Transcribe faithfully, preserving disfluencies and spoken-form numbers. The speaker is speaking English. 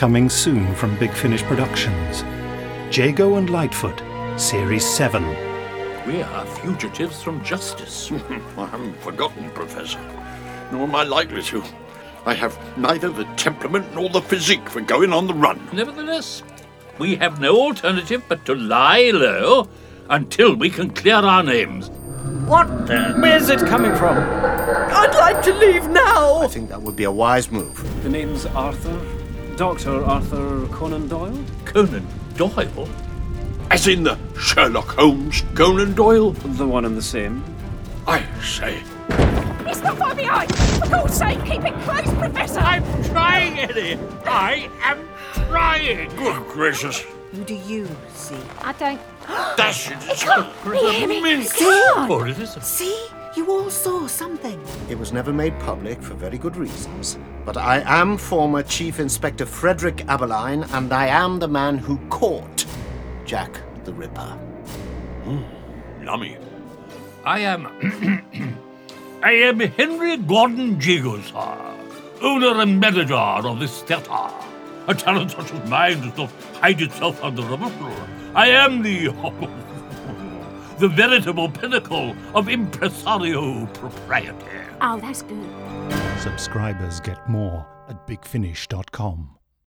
coming soon from Big Finish Productions. Jago and Lightfoot, Series seven. We are fugitives from justice. I haven't forgotten, Professor. Nor am I likely to. I have neither the temperament nor the physique for going on the run. Nevertheless, we have no alternative but to lie low until we can clear our names. What? Where's it coming from? I'd like to leave now! I think that would be a wise move. The name's Arthur. Doctor Arthur Conan Doyle? Conan Doyle? As in the Sherlock Holmes Conan Doyle? The one and the same. I say. It's not far behind! For God's sake, keep it close, Professor! I'm trying, Eddie! I am trying! Good gracious. Who do you see? I don't... Dash it. hear me? See? Or it is a... See? You all saw something. It was never made public for very good reasons. But I am former Chief Inspector Frederick Aberline, and I am the man who caught Jack the Ripper. Mm, yummy. I am... I am Henry Gordon Jago, sir, owner and manager of this theatre. A talent such as mine does not hide itself under a bushel. I am the... the veritable pinnacle of impresario propriety. Oh, that's good. Subscribers get more at big finish dot com.